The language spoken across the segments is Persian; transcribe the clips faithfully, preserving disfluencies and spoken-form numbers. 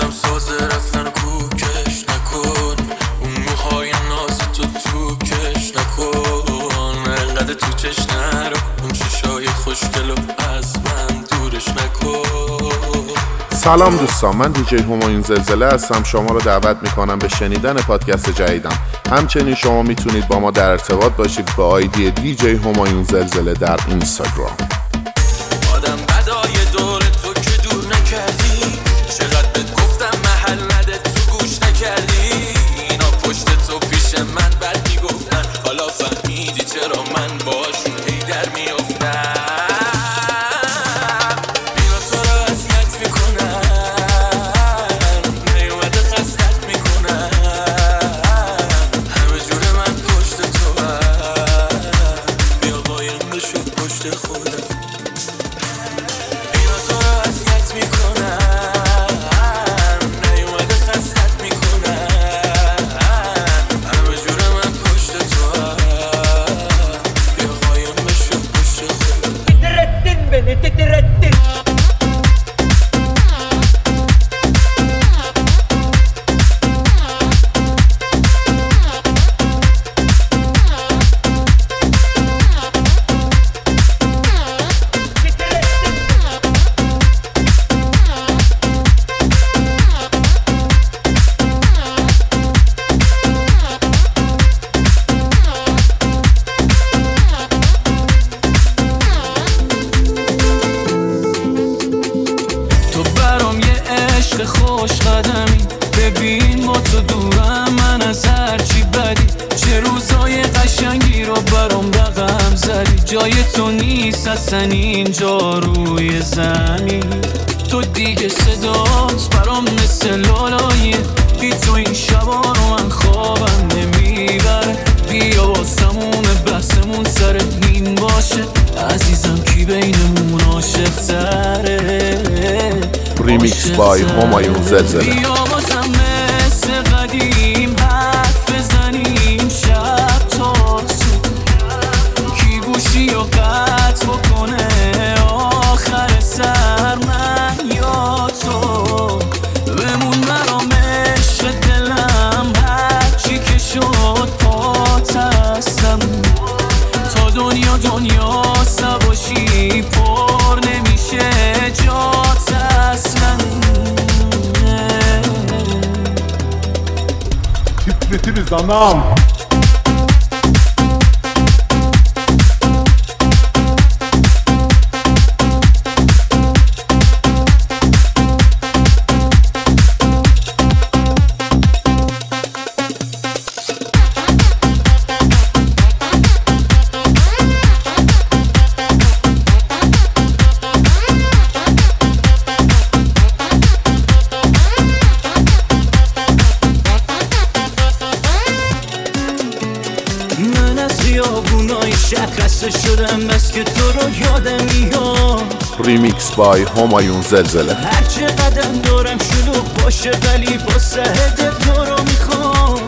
دلم سازه رفتن کوکش نکن، اون موهای ناز تو تو کش نکن، انقدر تو چش نرو، اون چشای خوشگلو از من دورش نکن. سلام دوستان، من دیجی همایون زلزله هستم. شما رو دعوت میکنم به شنیدن پادکست جدیدم. همچنین شما میتونید با ما در ارتباط باشید به آیدی دیجی همایون زلزله در اینستاگرام. آدم بدای دور تو که دور نکردی، چقدر بهت گفتم محل نده تو گوش نکردی، اینا پشت تو پیش من بد میگفتن، حالا فهمیدی چرا من باشون هی در میافتم. خوش قدمی ببین با تو دورم، من از هرچی بدی چه روزای قشنگی رو برام رقم زدی، جای تو نیست اصلا اینجا روی زمین، تو دیگه صدات برام مثل لالاییه، بی تو این شبا رو من خوابم نمیبره، بیا واسمون بحثمون سر این باشه، عزیزم کی بینمون عاشق تره. ریمیکس بای همایون زلزله. بیا بازم مثل قدیم حرف بزنیم شب تا صبح، کی گوشی و قطع بکنه آخر سر، من یا تو بمون برام عشق دلم، هرچی که شد پات هستم، تا دنیا دنیا سباشی پر نمیشه جات اصلا. Titretiriz anam. خسته شدم بس که تو رو یادم میاد. ریمیکس بای همایون زلزله. هر چه قدم دارم شلوغ باشه ولی با سهد تو رو میخوام،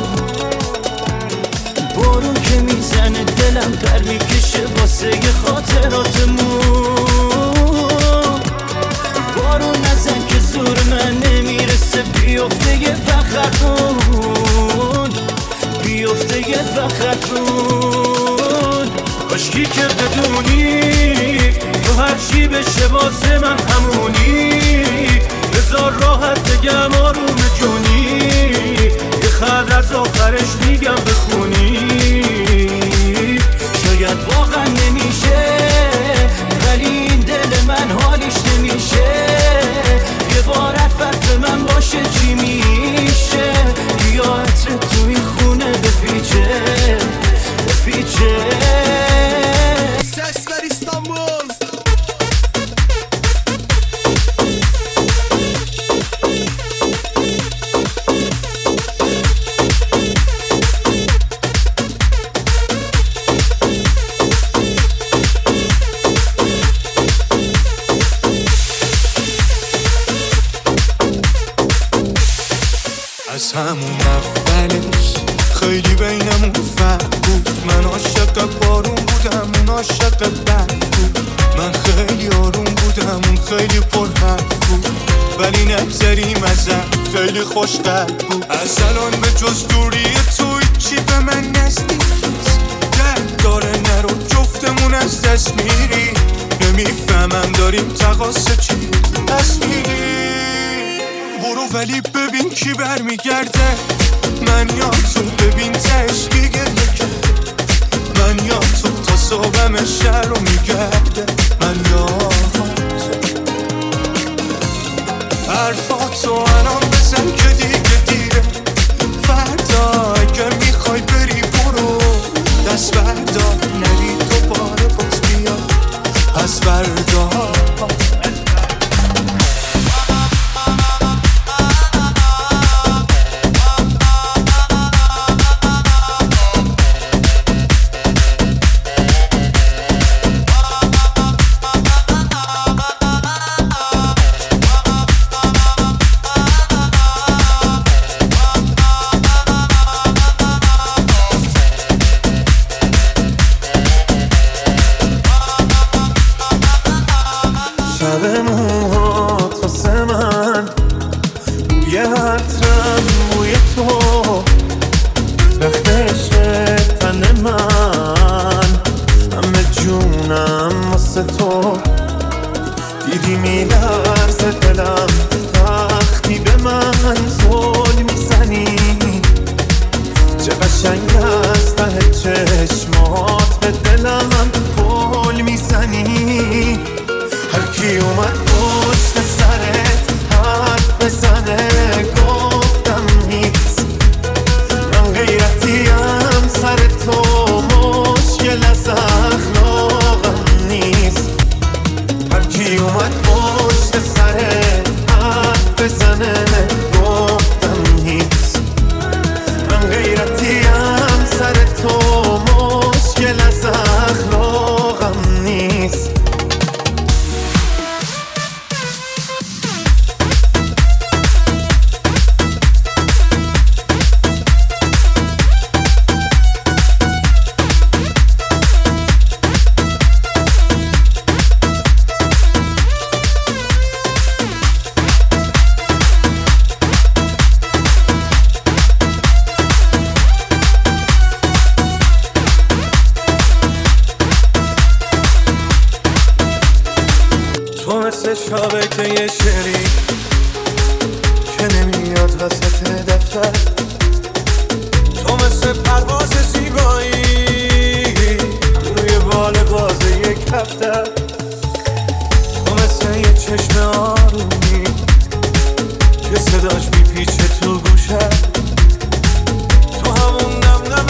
بارون که میزنه دلم پر میکشه واسه خاطراتمون، بارون نزن که زور من نمیرسه، بیفته یه فخرون، بیفته یه فخرون، کاشکی که بدونی تو هر چی بشه واسه من همونی، بذار راحت بگم آروم جونی، یه خط از آخرش میگم بخونی، شاید واقعا نمیشه ولی این دل من حالیش نمیشه، یه بار عفت من باشه چی میشه، بیا عطر تو این خونه بپیچه بپیچه. Ses ver İstanbul. از همون اولش خیلی بینمون فرق بود. من عاشق بارون بودم، اون عاشق برف بود. من خیلی آروم بودم، اون خیلی پرحرف بود. ولی نگذریم ازم، خیلی خوشقلب بود. از الان به جز دوری تو هیچی به من نزدیک نیست. درد داره نرو جفتمون از دست میری. نمیفهمم داریم تقاصه چی پس میری. برو ولی ببین کی برمیگرده. من یا تو ببین تشکی گریه کرده. من یا تو تا صبحم شهر رو میگرده. من یا تو حرفاتو الان بزن که دیگه دیره. فردا اگر میخوای بری برو دست بردار نری دوباره باز بیا از فردا. شابکه شری که نمیاد وسط دفتر. تو مثل پرواز زیبایی روی بال باز یک هفته. تو مثل یه چشم آرومی که صداش میپیچه تو گوشه. تو همون نم نم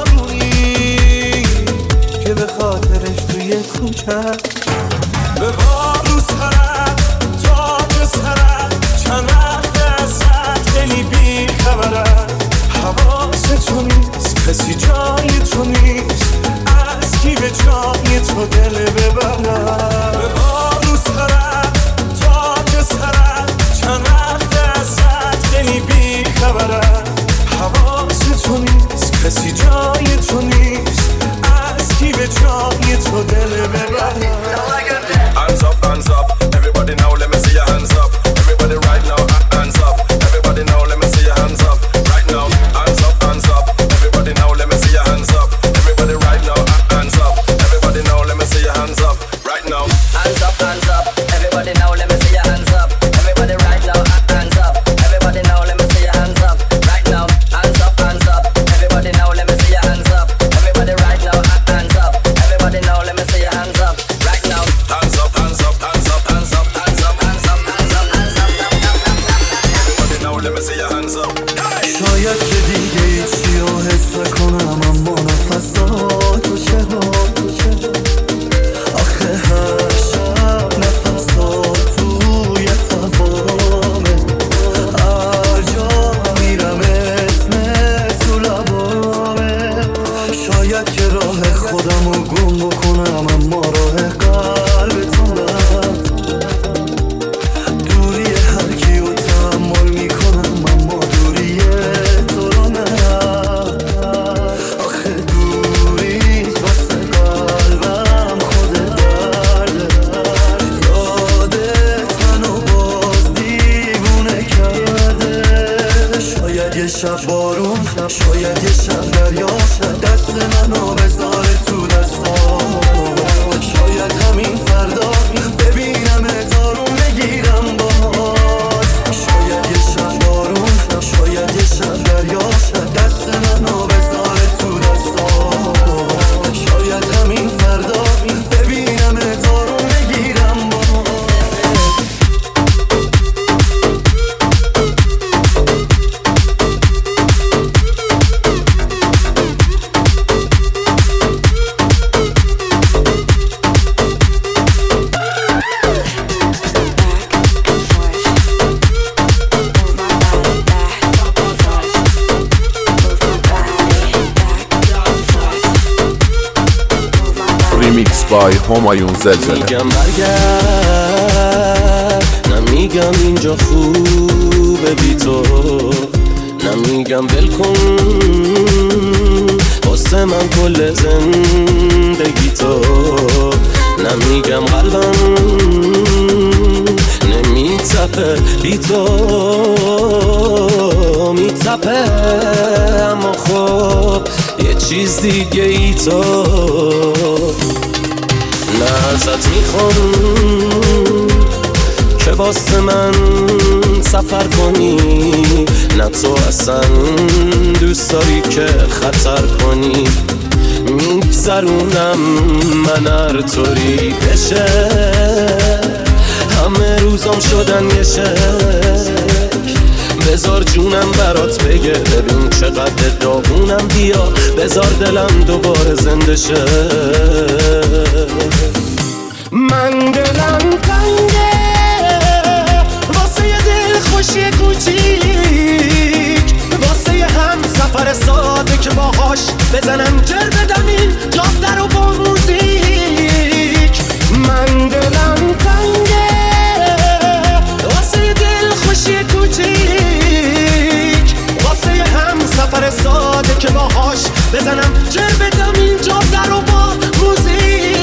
بارونی که به خاطرش توی کوچه به بارو سرد تاج سرد چند وقت ازت خیلی بی خبره. حواست تو نیست کسی جای تو نیست. از کی به جای تو دل ببره. به بارو سرد تاج سرد چند وقت ازت خیلی بی خبره. حواست تو نیست کسی جای تو نیست. از کی به جای تو دل ببره. Hands up, hands up, everybody now let me see your hands up. Everybody right now, hands up. Everybody now let me see your hands up. Right now, hands up, hands up. Everybody now let me see your hands up. Everybody right now, hands up. Everybody now let me see your hands up. Right now, hands up. شب بارون، شاید یه شب دریا، دست منو بذاره تو دستام. شاید همین فردا ببینم تارون بگیرم باز. شاید یه شب بارون، شاید یه شب دریا، دست منو بذاره تو دستام. شاید همین فردا ببینم تارون بگیرم باز. ریمیکس بای همایون زلزله. میگم برگرد، نمیگم اینجا خوبه بی تو، نمیگم ول کن واسه من کل زندگی تو، نمیگم قلبم نمیتپه بی تو، میتپه اما خب یه چیز دیگه ای تو. نه ازت میخوام که واسه من سفر کنی، نه تو اصلا دوست داری که خطر کنی. میگذرونم من هر طوری بشه، همه روزام شدن یه شک. بذار جونم برات بگه ببین چقدر داغونم، بیا بذار دلم دوباره زنده شه. من دلم تنگه واسه یه دل خوشی کوچیک، واسه یه هم سفر ساده که باهاش بزنم جر بدم این جاده رو با موزیک. من دلم تنگه واسه یه دل خوشی کوچیک، واسه یه هم سفر ساده که باهاش بزنم جر بدم این جاده رو با موزیک.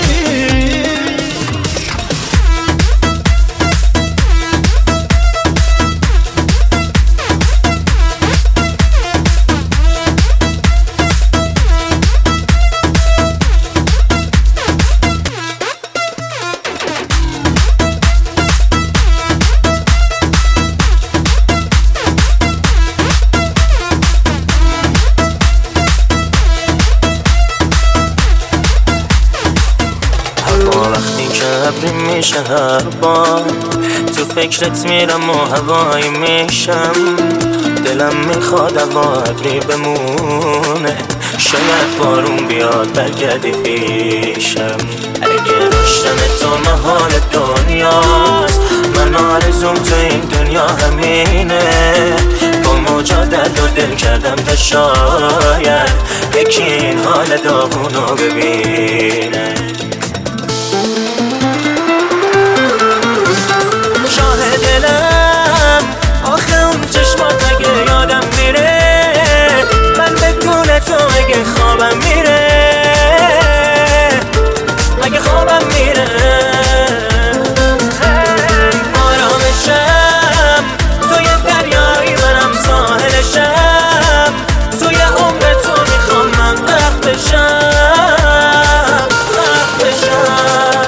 میشه هر بار تو فکرت میرم و هوایی میشم، دلم میخواد هوا ابری بمونه، شاید بارون بیاد برگردی پیشم. اگه داشتن تو محال دنیاست، من آرزوم تو این دنیا همینه، با موجا درد و دل کردم تا شاید یکی این حال داغونو ببینه. دلم آخه اون چشمات اگه یادم میره، من بدون تو اگه خوابم میره، اگه خوابم میره آرامشم توی دریایی منم ساحلشم، توی عمر تو میخوام من غرق بشم، غرق بشم.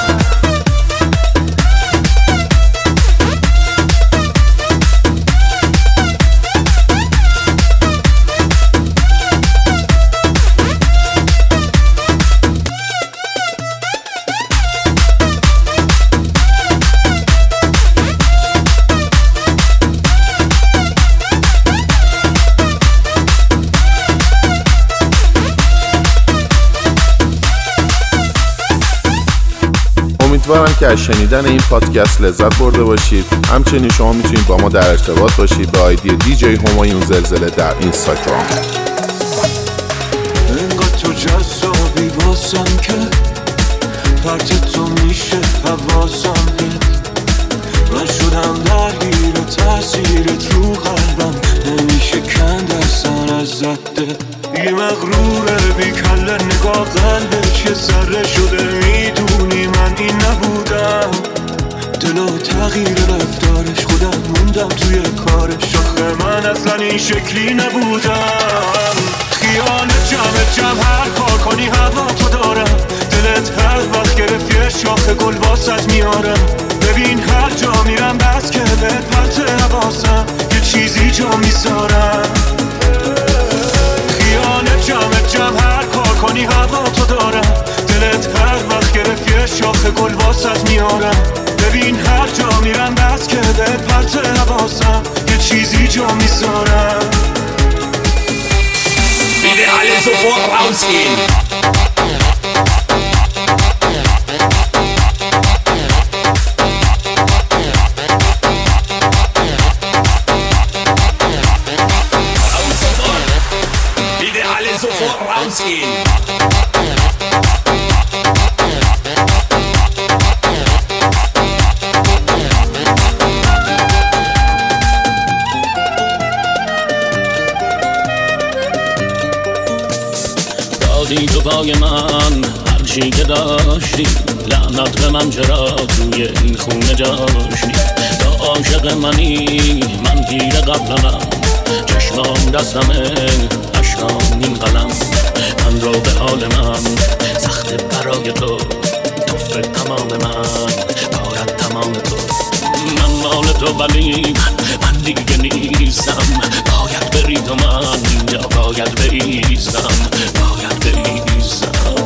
امیدوارم که از شنیدن این پادکست لذت برده باشید. همچنین شما میتونید با ما در ارتباط باشید به آیدی دیجی همایون زلزله در اینستاگرام. انقدر تو جذابی واسم که پرت تو میشه حواسم هست، من شدم درگیر تاثیرت رو قلبم، نمیشه کند اصلا از زده. یه مغروره بی کله نگاه قلبش یه ذره شده، میدونی من این نبودم، دل و تغییر رفتارش خودم موندم توی کارش. آخه من اصلا این شکلی نبودم. خیالت جمع جمع هر کار کنی هوا تو دارم. دلت هر وقت گرفت یه شاخ گل واسط میارم. ببین هر جا میرم بس که به پرت حواسم یه چیزی جا میذارم. خیالت جمع جمع هر کار کنی هوا تو دارم. دلت هر وقت گرفت یه شاخ گل واسط میارم. ببین هر جا میرم بس که به پرت حواسم یه چیزی جا میذارم. Bitte alle sofort rausgehen. Raus sofort. Bitte alle sofort rausgehen. دادی تو پای من هرچی که داشتی. لعنت به من چرا توی این خونه جاشتی. تا عاشق منی من پیر قبلمم. چشمام دستمه اشکام این قلم. من رو به حال من سخت برای تو. توفه تمام من کارت تمام تو. من مال تو ولی من دیگه نیستم. باید بری تو من اینجا باید بریزم. باید بریزم.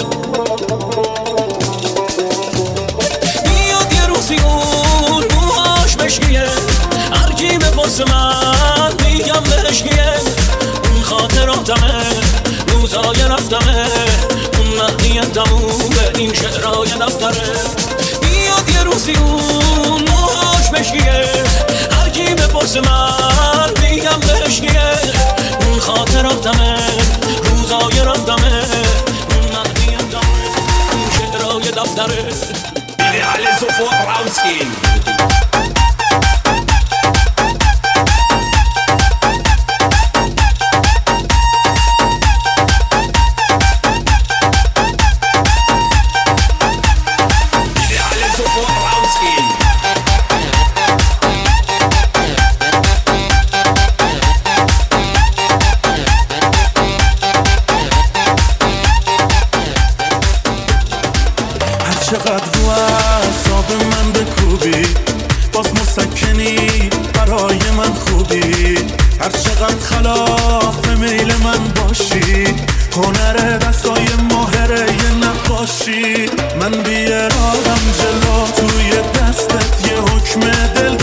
بیاد یه روزی اون موهاش مشکیه. هرکی بپرسه من میگم بهشکیه. اون خاطراتمه روزای رفتمه. اون مهدی تمومه این شعرهای دفتره. بیاد یه روزی اون موهاش مشکیه. هرکی بپرسه من میگم بهشکیه. اون خاطراتمه روزای رفتمه. اون مهدی تمومه این شعرهای دفتره. Bitte alle sofort rausgehen. چقدر رو اعصاب من بکوبی باز مسکنی برای من خوبی. هر چقدر خلاف میل من باشی. هنر دستای ماهره یه نقاشی. من بیارم جلو توی دستت یه حکم دل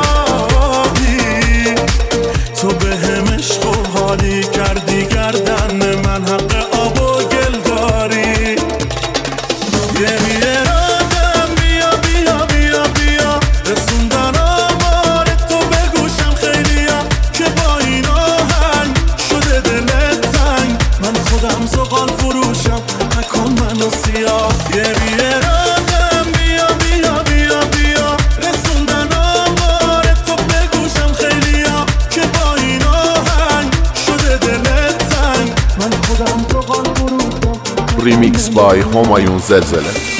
داری. تو به هم عشق و حالی کردی گردن من حق آب و گل داری. ریمیکس بای همایون زلزله.